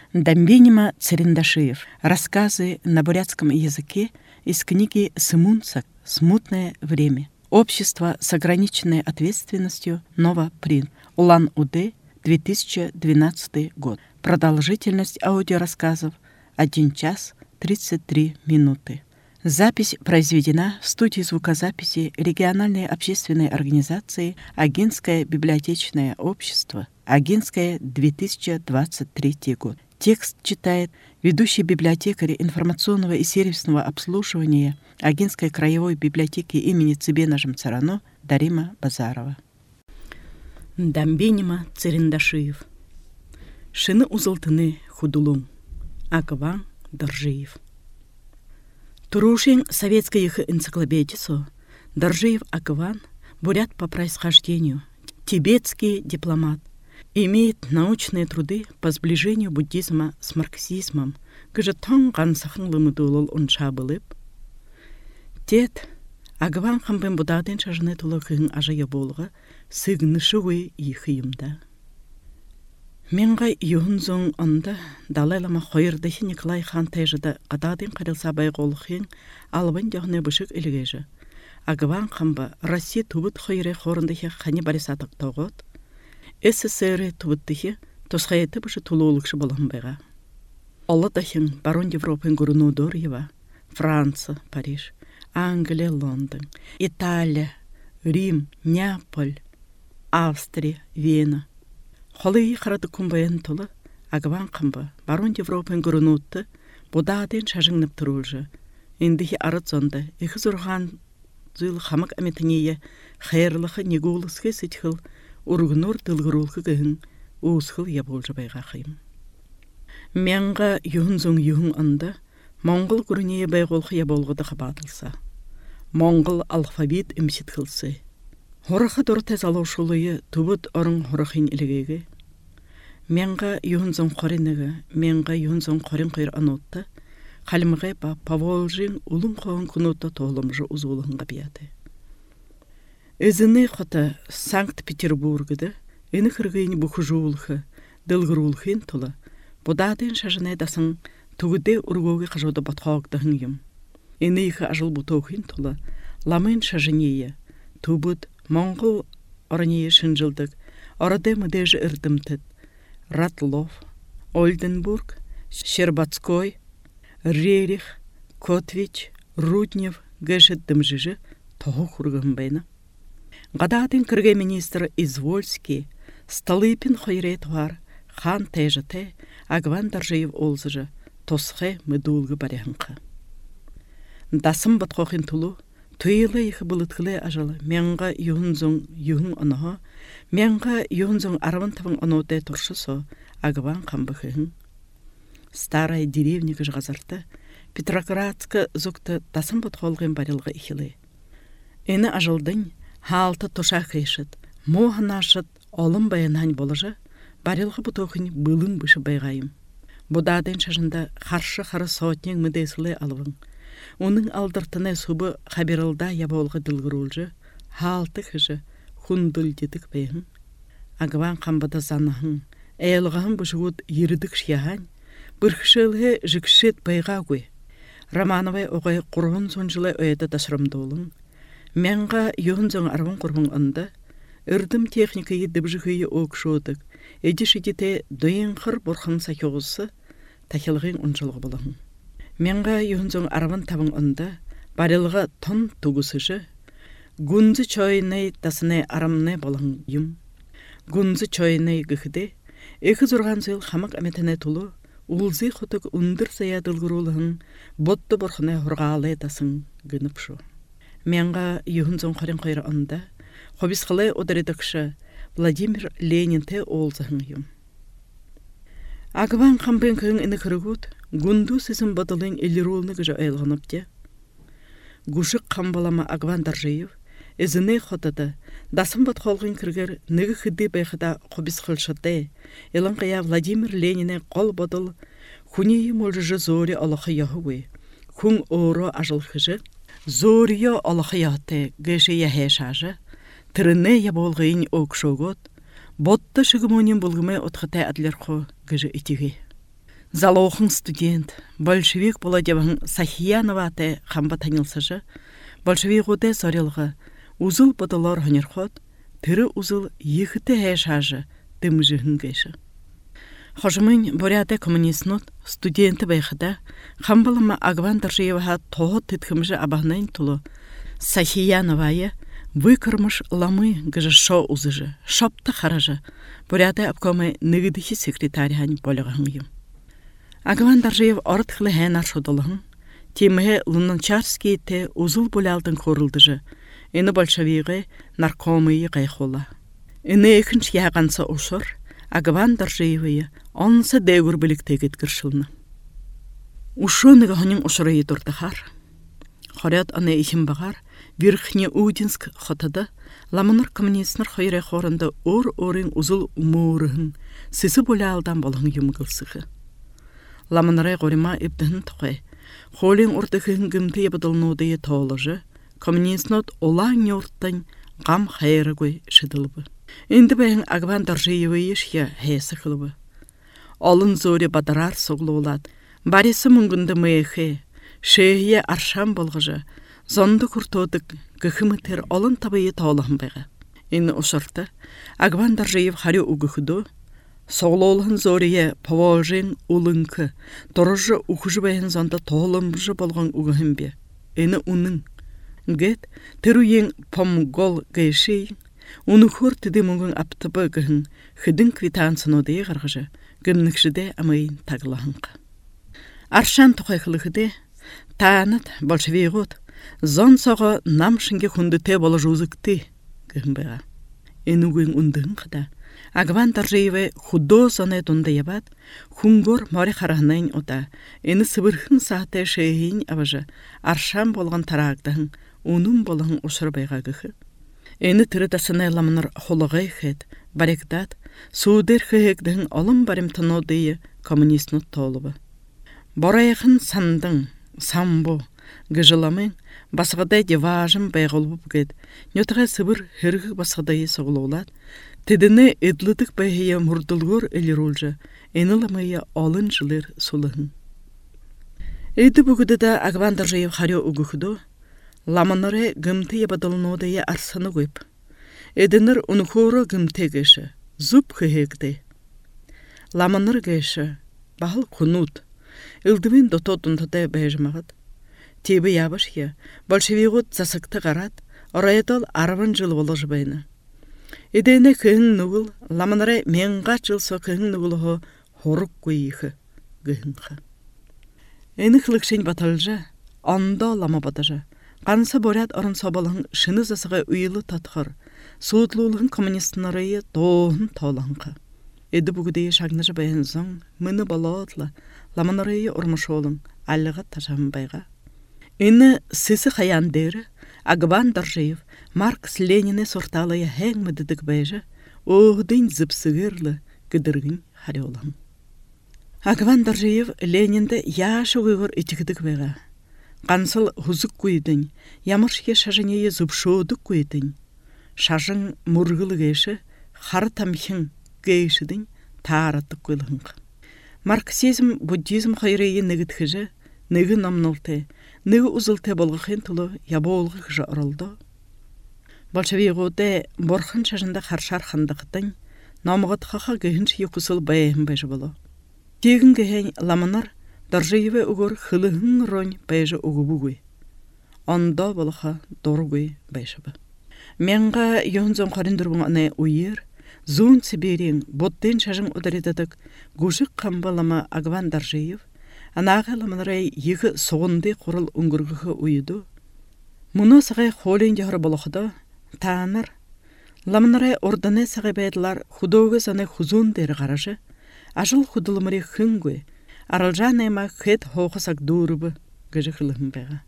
Дамбенима Царендашиев. Рассказы на бурятском языке из книги Сымунцак «Смутное время». Общество с ограниченной ответственностью Новопринт. Улан-Удэ, 2012 год. Продолжительность аудиорассказов 1 час 33 минуты. Запись произведена в студии звукозаписи региональной общественной организации «Агинское библиотечное общество», Агинское, 2023 год. Текст читает ведущий библиотекарь информационного и сервисного обслуживания Агинской краевой библиотеки имени Цыбена Жымцарано Дарима Базарова. Дамбенима Царендашиев. Шыны узылтыны худулун. Акван Доржиев. Турушин советской их энциклопедисо Доржиев Акван, бурят по происхождению, тибетский дипломат, имеет научные труды по сближению буддизма с марксизмом, гажатон гансахын лымыдулыл унша былып. Тет, Агван хамбен будаден шажны тулықын ажая болға, сыгнышуы ихиымда. Менғай юхынзон онда далайлама қойырдахи Николай хан тәжіді қададен қарылса байғолықын албан дяғны бұшық үлігежі. Агван хамба Россия тубыт қойыры қорындахи қаны барисадық тоғыт, СССР тубыттахи тосқайеті бұшы тулуылықшы болған байға. Олы дахин барон Европын ғұрыну Дорьева, Франция, Париж, Англия, Лондон, Италия, Рим, Неаполь, Австрия, Вена. Холы қарады күнбайын тұлы, Агван қамба барон Европын ғұрынуытты бұдаден шажыңнып тұрулжы. Ендіхи арыт зонда, ехіз ұрған зыл қамық әметінее қайырлықы негулысқы сетхіл ұрғынур дылғырулқы ғын уысқыл еболжы байға қайым. Менға юхынзон юхын анда Моңғыл күрінее байғолқы еболғыды қабадылса. Моңғыл алфавит имсет қылсы. Хорақы дұртез алушылығы түбіт орын хорақынілігеге. Менға юхынзон қорыныға, менға юхынзон қорын қойыр анотты, қалымға ба Паволжин ұлын қоғын күнотты тоғылымжы ұзулығынға бияды. Өзіні қота Санкт-Петербургыды, ені қырғыйны бұқы жуылқы, дылғырулқын тұлы, бұдаден шажынай дасың түгіде ұрғоғы қажуды батқауықтығын ем. Ені иқы ажыл бұтоқын тұлы, ламын шажынейі, түбіт Моңғыл орынейі шынжылдық, орады мүдежі үрдімтіт, Ратлов, Ольденбург, Щербацкой, Рерих, Котвич, Руднев, Гэшет дымжыжы тоғы құрғын байна. Гададын кірге министр Извольский, Столыпин хойрет var, хан тәжіте, Агван Доржиев олзыжы, тосқы мүдулғы баряңқы. Дасым батқоқын тұлу, Туйлы ехі бұлытқылы ажалы, менға юхынзон юхын оныға, менға юхынзон арвантавын оноты тұршысо, Агван қамбықығын. Старая деревня ғазарты, Петроградскі зұқты дасым бұтқолғын барылғы ихілі. Әні ажылдың, халты тұшақ ешіт, моғын ашыт, олым баянан болыжы, барылғы бұтоқын бұлың бұшы байғайым. Бұдаден шажында қаршы қары сотнен мүдесілі алывың. Оның алдыртыны субы қабирылда яболғы дылғырулжы, халты қыжы, хундыл дедік бәйін. Агван қамбада занығын, әйілғығын бұжығыд ерідік шияған, біркішілгі жүкшет байға көй. Романовай оғай құрғын сонжылы өйді дасырымдолың. Менға юғынзың арвын құрғын ынды, үрдім техникайы дыбжығыйы оқшудық, әдішідеті дөйін қыр бұрқын сақиғысы, тахилғын ұнжылғы болығын. Менға юхынзон арван табын онда, барылға тон тугусыжы, гунзы чойнай тасынай арамнай болын юм. Гунзы чойнай гыхыды, эхі зұрған зыл хамақ әметіне тұлы, улзы құтық ұндыр заядылғырулығын, ботты бұрқынай ғұрғалы тасын гынып шу. Менға юхынзон қорын қойры онда, қобисқылай одаредікші Владимир Ленин те олзығын юм. Агван қамбен күйін іні кірігуд, гунду сізім бадылың елірулны күжі айлғанып де. Гушық қамбалама Агван Доржиев, ізіне қотады, дасым бат қолғын кіргер нүгі хыды байқыда қобис қылшыды, еліңқия Владимир Ленине қол бадыл, хүнейі молжы зори алықы яхуы, күн оро ажыл хыжы, зори алықы яхты гөші яхешажы, тіріне яболғын оқшогот, ботты шығымонен бұлғымай отқытай әділер қо гыжы итігі. Залоохын студент, большевик бола дебахын Сахиянова аты хамба танылсыжы, большевик оте сорелға, узыл подолар ханерхот, тірі узыл ехіті әшажы, дымжығын кәші. Хожымын боряты коммунистнот студенті байқыда, хамбалыма Агван Даржиеваға тоғы тіткімжі абағнайын тұлы, Сахияновайы выкырмыш ламы гыжы шо узыжы, шопты харажы, боряты обкомы нігідіхі секретариян болығын. Агван Даржиев ортықлы хэн аршудылығын, темігі Лунанчарский те узыл болялдың қорылдыжы, ені большевиғы наркомыйы қайқола. Ені екінші яғанса ұшыр, Агван Даржиевы онысы дәуір біліктегет кіршіліні. Ушоныға ғанын ұшырайы дұрдығар. Хорят аны ехім бағар, Верхне Удинск хотады, ламыныр коммунистнер хайрай хорында ор-орын узыл умурығын, сесі болялдан болғын юмғылсығы. Ламынырай ғорима ебдігін тұқай, холин ұрдығын гімді ебіділнудығы тоғылыжы, коммунистнот олаң нёрттан ғам хайры гой шыдылбы. Инді бәйін Агван Даржиевы ешке хәйсі қылбы. Олын зөре бадарар соғлы олад, баресі мұңгынды мэйхе, шейхе аршам болғыжы, зонды күртодық гіхімітер олын табайы тоғылығын бәйгі. Инді ұшырты, Агван Даржиев харю угіхуду, соғлолығын зөрее павожын улынқы, тұрыжы ұқыжы бәйін зонда тоғылымжы болған угіхін бе. Инді уның. Гет, тіру ең помгол гайшей, уны хор тіде мұңын аптыбы гіхін, хыдың квитансын одeye ғарғыжы, гімнікшіде амайын тағылағынға. Аршан тұқайқылығыде, таанат большевигот, зон соғы намшынге хүндіте болы жузыкты гіхін бәға. Энугін үндігін қыда, Агван Даржиевы худо зоне дұнда ебат, хунгор мори қарағынайын ота, ені сыбырхын сағыты шейхейін аважы, аршан болған тарағдығын, унун болғын ұшыр байға гіхі. Ені тірідасыны ламыныр холығай хет, барекдат, суудер хыгдығын олым барым тынодыйы коммунистнут толыбы. Борайықын сандың, самбо, гыжыламын, басығыдай деважым байғылбып гед, нетіға сыбыр хырғы басығыдайы соғылуылад, тедіні эдлідік байхия мұрдылғыр әлір олжы, ені ламайы олын жылыр сулығын. Эйді бүгіді да Агван Даржиев харю угіхуду, ламаныры гымты ебадылынудайы арсаны көйп. Эдінір ұнықоры гымте геші, зуб хыгегді. Ламаныр геші, бағыл құнут, үлдівін дототынтыдай бәйжімағыд. Тебі ябыш е, большевигут засыкты қарат, орайдал арвын жыл олы жыбайны. Эдені күйін нүгіл, ламаныры менға жылсы күйін нүгілі хорық көйіхі гүйінгі. Эні қылықшын баталжы, анда лама батажы. Қансы борят орын собалығын шыны засыға үйілі татқыр, суытлылығын коммунистнарайы доғын таулығынға. Эді бүгідейі шағныжы байын зоң, мұны балаатла, ламанарайы ұрмыш олың, әліға тажамын байға. Эні сесі қаян дәрі, Агван Даржиев, Маркс Леніне сорталайы әң мүдідік байжы, оғдың зіпсігірлі күдіргін харі олың. Агван Даржиев Ленинді яшы ұйғыр етігідік байға. Қансыл хузык көйдің, ямыршке шажынее зубшодық көйдің. Шажын мұрғылы гейші, хары тамхин гейшідің таараттық көйлігінгі. Марксизм, буддизм хайрайы нігітхіжі, нігі намнылты, нігі ұзылты болғықын тұлы яболғы қыжы ұрылды. Большевигоде борхын шажында қаршар қандықытың, намығытқаға гейінші екусыл байығын байжы болу. Тегін гейін ламанар, Даржиевы угор хылыхын ронь байжы угубугуй. Анда болыха доргуй байшыбы. Менға йонзон қарындырбың аны уйер, зун Сибирин боттен шажын ударидадық гушық қамбалама Агван Даржиев, анағы ламанарай егі соғынды құрыл үңгіргігі уйыду. Мұны сағай холин жағыры болықыды, тааныр. Ламанарай орданы сағай байдылар худоғы заны хузун дәрі қаражы, ажыл худылымыры хынгуй, аралжан айма хет хоқысак дұрыбы гыжы қылығын бәға.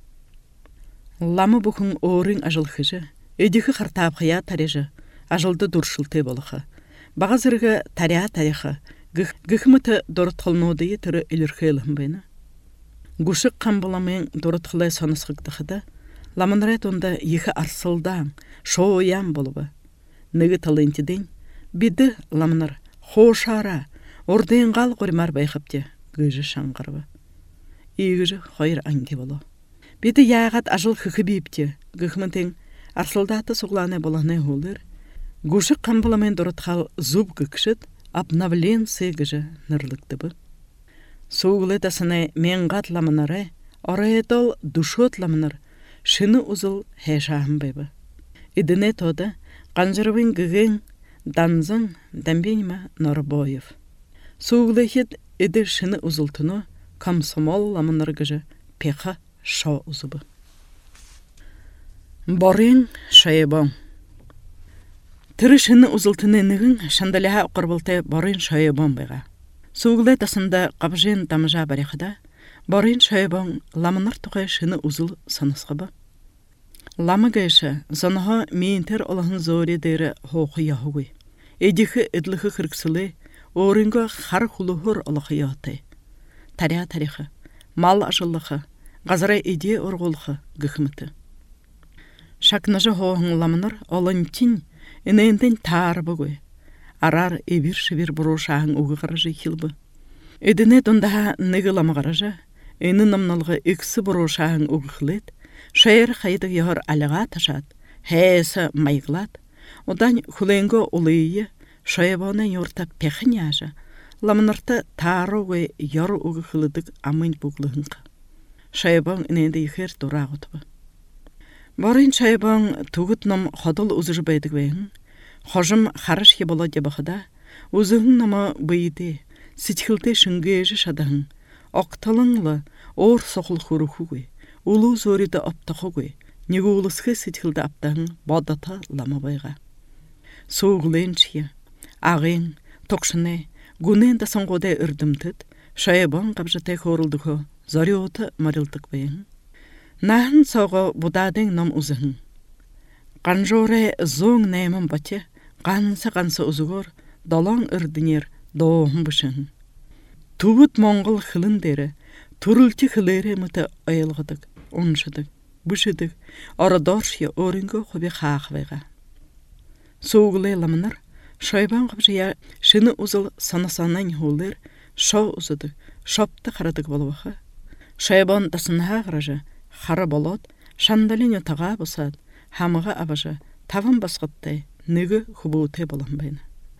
Ламы бұқын орын ажыл хыжы, өдігі қартап қия тарежы, ажылды дұршылты болықы. Бағазырғы тария тарихы, гіхміті дұрытқылнудығы түрі үлірхі ылығын бәйні. Гушық қамбыламын дұрытқылай сонысқықтықыды, ламынрайт онда егі арсылдан, шоуян болыбы. Nígi talentidin, bidi lamnar, xoşara, ordayan qal qorimar bayxıpti, гыжы шаңғырбы. Игыжы хойыр анги болу. Беті яғат ажыл хықы бейіпте, гықмынтен арсылдаты суғланы боланы олыр. Гушық қамбыламен дұрытқал зуб гықшыт, обновленцы гыжы нұрлықты бы. Суғлы дасыны мен ғатламынары, орайетол душотламыныр, шыны ұзыл хәшағым бәйбі. Идіне тоды, қанжырвын гығын, данзың, дәмбенімі Норбоев. Суғлы хет иді шыны ұзылтыны, комсомол ламыныр гыжы пеқа шо ұзыбы. Борын шайыбон. Түрі шыны ұзылтыны нығын шандаляға ұқырбылты борын шайыбон байға. Суғлы тасында қабжен тамыжа барекіда, борын шайыбон ламыныр тұқай шыны ұзыл санысқыбы. Ламы гайшы, зоныға мейінтер олағын зори дәрі хоқы яхуғый. Эдіхі ідліхі қырқсылы, орынға қар құлығыр олақы яғытай. Тария тарихы, мал ажылықы, ғазыра иде орғылықы гүхіміті. Шакнажы хоғын ламыныр олын тін, инайындың тары бұғой. Арар эбір-шевір бұру шағын уғы қаражы хилбы. Эдіне дұндаға нығы ламы қаражы, эні намналғы үксі бұру шағын уғы қылет, шайыр қайды яғыр алыға ташат, хәйесі майғылат, одан хүлеңгі олыйы, шайыбаны йорта пәхін яжы, ламынырты тары ғой яры уғы қылыдық амын бұғылығынғы. Шайыбан иненді ехер дура ғытыбы. Барин шайыбан тугут нам ходол узыжы байдык вейн. Хожым харыш хе бола дебахыда, узыгын нама бейді, ситхилте шынгейжі шадағын. Оқталыңлы ор соқыл хуруху гой, улу зориді аптақы гой, него улысқы ситхилді аптағын бадата лама байға. Соғылен шия, ағын, тоқшыны, гунен да соңғода үрдімтіт, шайыбан қабжатай хорылдығы, зори оты марылдық бейін. Нахын сауға будадың нам ұзығын. Қанжоры зоң нәймін бәте, қансы ұзығыр, далаң үрдінер доғын бұшын. Туғыт моңғыл қылын дәрі, тұрылты қылыры мұты айылғыдық, оншыдық, бұшыдық, арадоршия орынғы құбе қақвайға. Соғылы ламыныр, шайбан қабжия шыны ұзыл санасанан холыр, шау ұзыдық, шапты қарадық болуақы. Шайбан дасынға ғыражы, қара болот, шандалин отаға бұсад, хамыға абажы, тавын басқыттай, нүгі құбуыты болам байна.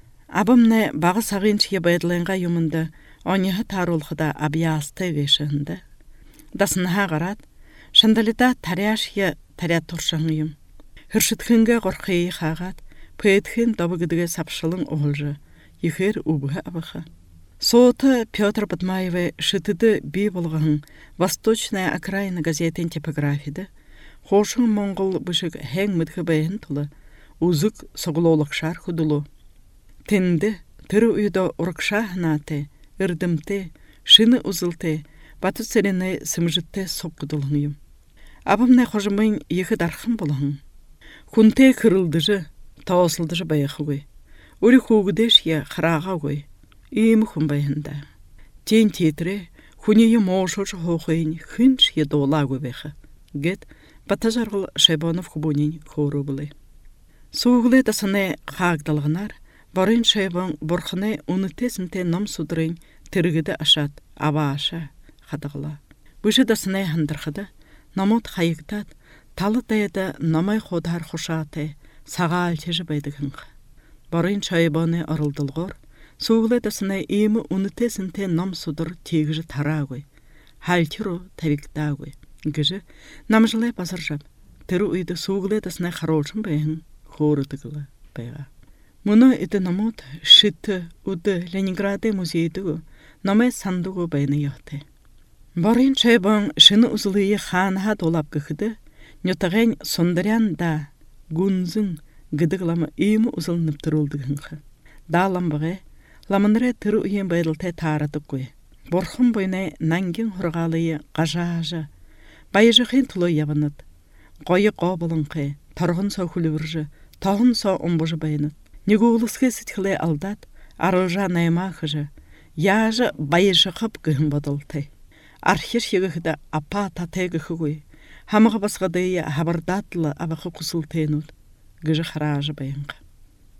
Абымны бағы сағыншыге байдылыңға юмынды, оныға тарулғыда абиясты вешігінді. Дасынға ғарад, шандалида таряшия таря тұршаңы юм. Хүршіткінгі қорқайы қағад, пөйткін добығыдығы сапшылың оғылжы, ехер убығы абыға. Соты Петр Батмаевы шытыды бей болғағын Восточная окраина газетін типографиді, Хошың Моңғол бұшық хәң мүдгі бәйін тұлы, ұзық соғылолық шар құдылы. Тінді, түрі үйді ұрықша хынаты, үрдімті, шыны ұзылты, баты сәрені сымжытты соққыдылығын. Абымнай қожымын егі дарқын болығын. Күнте кірілдіжі, тауысылдыжы байықы ғой. Үрі қуғыдеш е қыраға ғой. Ийм хүн байында. Тен тетірі, хүнейі моошош хоқайын хүнш е долагы бәқі. Гет, батажарғыл Шайбанов құбунин қору бұлы. Суғылы дасыны қағдалғынар, барын Шайбан бұрқыны ұнытесінте нам судырын тіргіді ашат, аба аша, қадығыла. Бұшы дасыны хандырқыды, намот қайықтад, талы дайыда намай қодар қошаты, саға алтежі байдығынғы. Барын Шайбаны арылдылғыр, Суғылы дасына емі ұнытесінте нам судыр тегіжі тарағой. Халтиру тавиктағой. Гіжі намжылай базыржап, түрі үйді суғылы дасына қаролшын байын хорытығылы байға. Мұны үді намот шыты ұды Ленинграды музейдігі намай сандығы байыны яқты. Барин Шайбан шыны ұзылығы қанаға долап күхіді, нетағайн сондарян да гүнзің гідіғламы емі ұзылынып тұрылдығынғы. Далам бұғы ламыныры түрі үйен байдылтай тарадық қой. Борхын бойнай нанген хұрғалыйы қажажы. Байыжы қин тұлы ябыныд. Қойы қобылыңқы, тарғын сау хүлівіржі, тағын сау омбыжы байыныд. Него ұлысқы сітхілі алдад, арылжа наймақыжы. Яжы байыжы қып күхін бадылтай. Архир шегіхіді апа татайгіхі қой. Хамығы басқадайы хабардатлы абақы құсылтайынуд. Гіжі қаражы байынғы.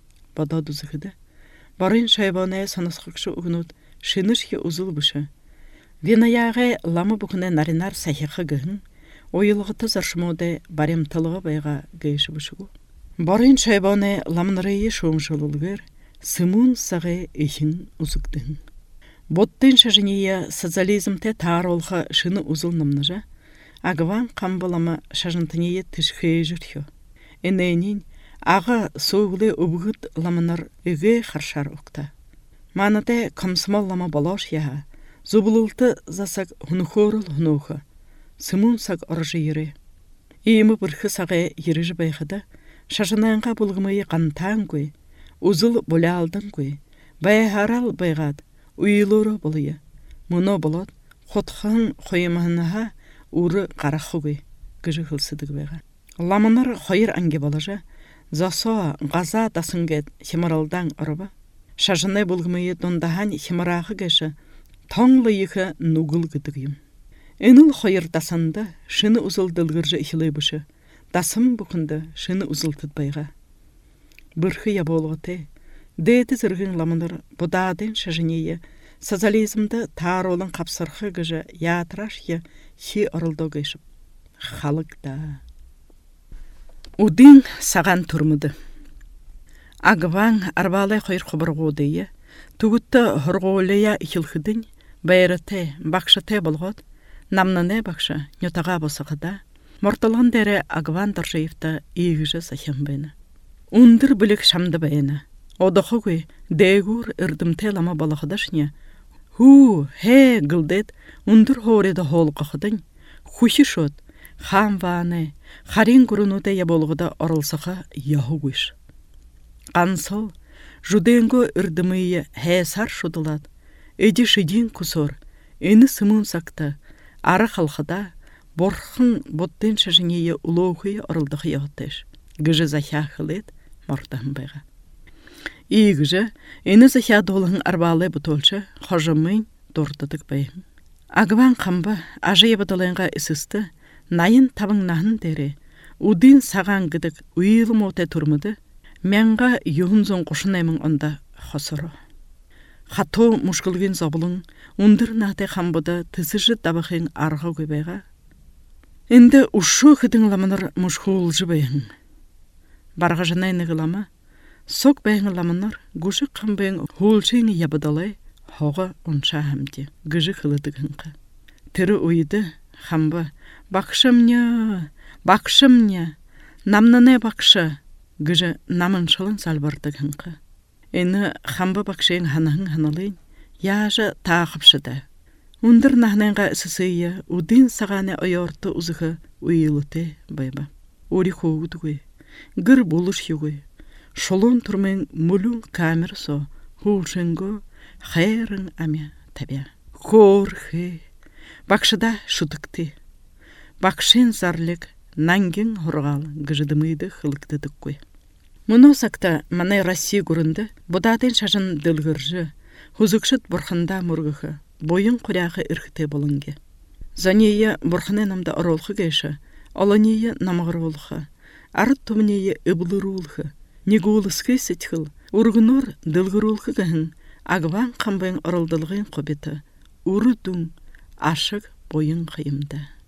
Бададузықыды. Барын Шайбаны санасқықшы ұғынуд, шынышке ұзыл бұшы. Венаяғы ламы бүкіне наринар сахиқы гіхін, ойылғыты заршымоды барем тылығы байға гейші бүшігу. Барин шайбаны ламнырайы шоңшылылғыр, сымун сағы ихин узыктың. Боттын шажынея социализмте таар олға шыны узылнымныжа, агван қамбылама шажынтынея тішхей жүрхё. Энейнин ага соғылы ұбғыт ламынар үге қаршар ұқта. Манаты комсомол лама балаш яға, зубылылты засак хунухорыл хунуха, сымун сак оржы ері. Ийімі бірхі сағы ережі байғыда, шажынанға бұлғымайы қантан көй, узыл боля алдын көй, байғарал байғад, уйлору болыйы. Мұно болот, хотхан қойыманыға уры қарақы көй, гыжы қылсыдығы байға. Ламынар қойыр анге болажа, засоа ғаза дасынгет химаралдан ұрыба, шажынай бұлғымайы дондаған химарағы кәші, тоңлы ехі нугыл гыдығым. Энул қойыр дасанды, шыны узыл дылғыржы ихілей бұшы, дасым бұқынды шыны узылтыд байға. Бірхі яболғыты, дейті зіргін ламыныр бұдадын шажынейі, социализмді тар олын қапсырқы гыжы ятыраш е хи ұрылды гышып. Халық да. Удын саған тұрмыды. Агван арбалай қойыр құбырғы дейі, түгітті ғырғолея ихілхідін, байырыты, бақшыты болғыд, намнаны бақшы нютаға босықыда, мұртылған дәрі Агван Доржиевті егіжі сахем бәйні. Ундыр білік шамды бәйні. Одықы көй дәйгүр үрдімте лама балықыдашыне. Ху, хе, гылдет, ундыр хореді холқықыдың. Хуши шот, хам ваны, харин күрінуді яболғыда орылсықы яху көш. Қансыл, жуденгі үрдімейі хәсар шудылад. Эди шидин кусор, эні сымын сақты, ары қалқыда, борхын боттен шажынейі улоғый орылдығы яғыттыш. Гыжы захя қылет, мортағын байға. Игіжі, эні захя долығын арбалы бұтолчы, қожымын дордыдық байын. Агван қамба, ажы ебадылыңға ісісті, найын табыңнағын дәрі, удин саған гыдық уйылым оты тұрмыды, мәңға юғынзон қошынаймын онда қосыры. Хато мұшқылген забылың, ұндыр нағды қамбыда тізіжі дабықын арғы көбейға. Енді ұшы қыдың ламыныр мұшқылжы байын. Барға жанайны ғылама, сок байын ламыныр гүші қамбайын хулчыны ябыдалай, хоға онша әмде, гыжы қылыдығынғы. Тірі ойды, қамбы, бақшымня, намнаны бақшы, гыжы намыншылын салбардығынғы. Эні қамбы бақшайын ханағын ханалайын, яжы тағыпшыда. Ундар нахнанга сысыя удин сагане аярты узыхы уйылыты байба. Ори хоудугы, гыр болуш югы. Шолон турмен мулун камер со, хулшенго хайрын амя табя. Хорхы, бакшыда шутыкты. Бакшын зарлык нанген хоргал гыжыдымыйды хылыктыдык кой. Мұны сакта манай Россия гурынды, будадын шажын дылгыржы, хузыкшыт бурхында мұргығы. Бойын құряғы үрхіте болынге. Занея бұрхыненамда оролқы кәші, оланея намағыр олқы, арыт тұмынея үбілір олқы, негуылысқы сетхіл, ұрғыныр дылғыр олқы кәхін, ағван қамбайын орылдылғын қобеті, ұры дүң, ашық бойын қайымда.